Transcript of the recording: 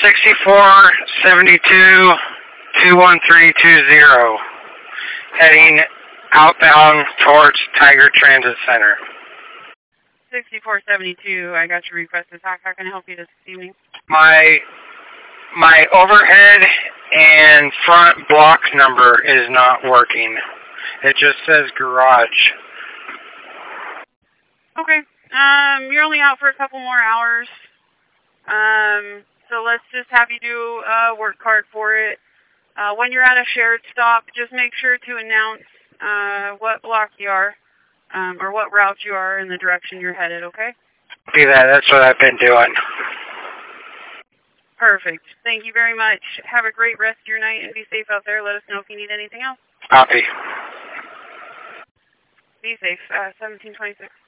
6472 21320. Heading outbound towards Tiger Transit Center. 6472, I got your request to talk. How can I help you this evening? My overhead and front block number is not working. It just says garage. Okay. You're only out for a couple more hours. So let's just have you do a work card for it. When you're at a shared stop, just make sure to announce what block you are, or what route you are in the direction you're headed, okay? See that? That's what I've been doing. Perfect. Thank you very much. Have a great rest of your night and be safe out there. Let us know if you need anything else. Copy. Be safe. 1726.